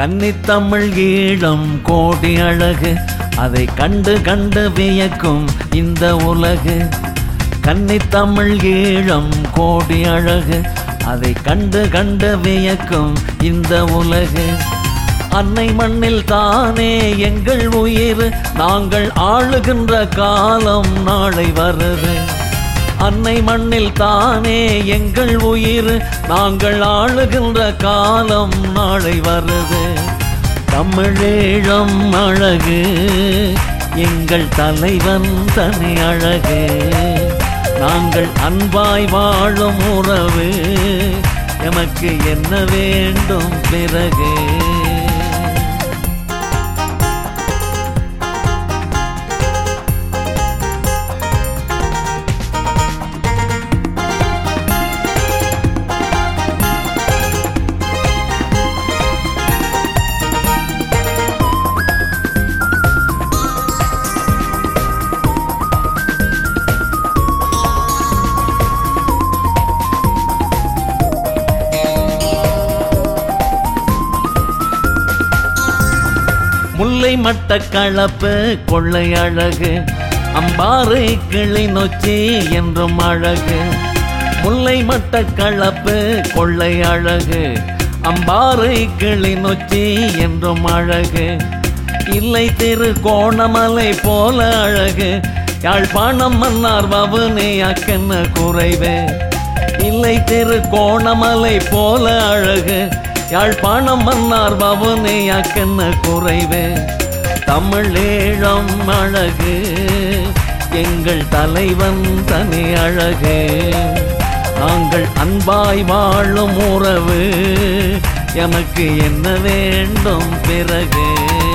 கன்னித்தமிழ் ஈழம் கோடி அழகு, அதை கண்டு கண்டு வியக்கும் இந்த உலகு. கன்னித்தமிழ் ஈழம் கோடி அழகு, அதை கண்டு கண்டு வியக்கும் இந்த உலகு. அன்னை மண்ணில் தானே எங்கள் உயிர், நாங்கள் ஆளுகின்ற காலம் நாளை வருது. அன்னை மண்ணில் தானே எங்கள் உயிர், நாங்கள் ஆளுகின்ற காலம் நாளை வருது. தமிழீழம் அழகு, எங்கள் தலைவன் தனி அழகு. நாங்கள் அன்பாய் வாழும் உறவு, எமக்கு என்ன வேண்டும் பிறகு? முல்லை மட்ட களப்பு கொள்ளை அழகு, அம்பாறு கிளி நொச்சி என்றும் அழகு. முல்லை மட்ட களப்பு கொள்ளை அழகு, அம்பாறு கிளி நொச்சி என்றும் அழகு. இல்லை திரு கோணமலை போல அழகு, யாழ்ப்பாணம் மன்னார் வவுனே அக்கென்ன குறைவே. இல்லை திரு கோணமலை போல அழகு, யாழ்ப்பாணம் மன்னார் வவுனே அக்கென்ன குறைவே. தமிழீழம் அழகு, எங்கள் தலைவன் தனி அழகு. நாங்கள் அன்பாய் வாழும் உறவு, எமக்கு என்ன வேண்டும் பிறகு?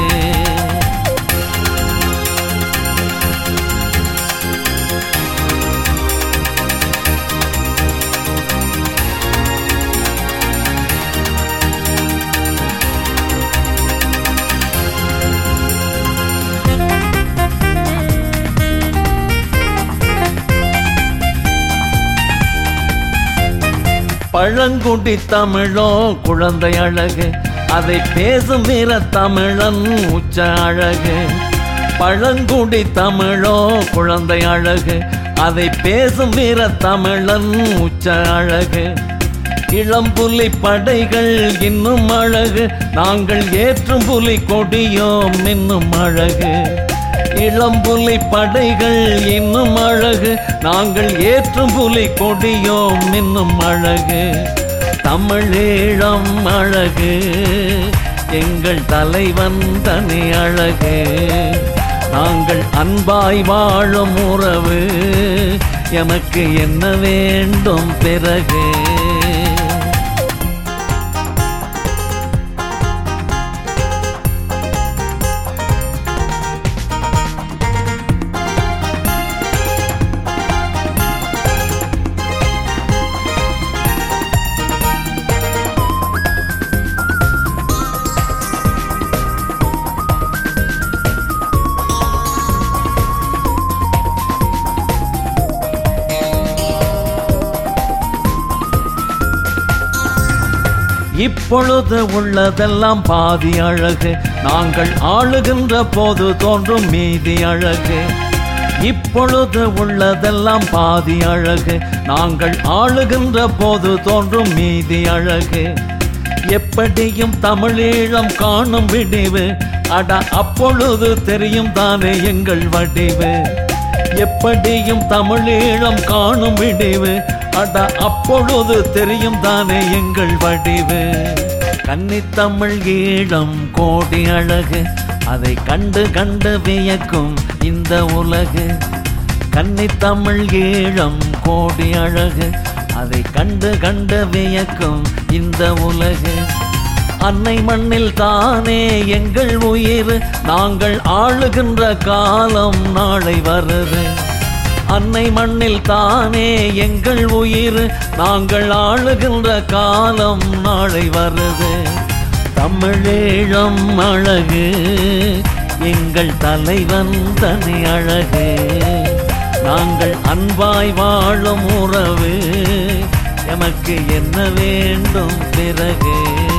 பழங்குடி தமிழோ குழந்தை அழகு, அதை பேசும் வீர தமிழன் உச்ச அழகு. பழங்குடி தமிழோ குழந்தை அழகு, அதை பேசும் வீர தமிழன் உச்ச அழகு. இளம்புலி படைகள் இன்னும் அழகு, நாங்கள் ஏற்றும் புலி கொடியோம் இன்னும் அழகு. இளம்புலி படைகள் இன்னும் அழகு, நாங்கள் ஏற்றும் புலி கொடியோம் இன்னும் அழகு. தமிழீழம் அழகு, எங்கள் தலைவன் தனி அழகு. நாங்கள் அன்பாய் வாழும் உறவு, எமக்கு என்ன வேண்டும் பிறகு? இப்பொழுது உள்ளதெல்லாம் பாதி அழகு, நாங்கள் ஆளுகின்ற போது தோன்றும் மீதி அழகு. இப்பொழுது உள்ளதெல்லாம் பாதி அழகு, நாங்கள் ஆளுகின்ற போது தோன்றும் மீதி அழகு. எப்படியும் தமிழீழம் காணும் விடிவு, அட அப்பொழுது தெரியும் தானே எங்கள் வடிவு. எப்படியும் தமிழீழம் காணும் விடிவு, அட அப்பொழுது தெரியும் தானே எங்கள் வடிவு. கன்னித்தமிழ் ஈழம் கோடி அழகு, அதை கண்டு கண்டு வியக்கும் இந்த உலகு. கன்னித்தமிழ் ஈழம் கோடி அழகு, அதை கண்டு கண்டு வியக்கும் இந்த உலகு. அன்னை மண்ணில் தானே எங்கள் உயிர், நாங்கள் ஆளுகின்ற காலம் நாளை வருது. அன்னை மண்ணில் தானே எங்கள் உயிர், நாங்கள் ஆளுகின்ற காலம் நாளை வருது. தமிழீழம் அழகு, எங்கள் தலைவன் தனி அழகு. நாங்கள் அன்பாய் வாழும் உறவு, எமக்கு என்ன வேண்டும் பிறகு?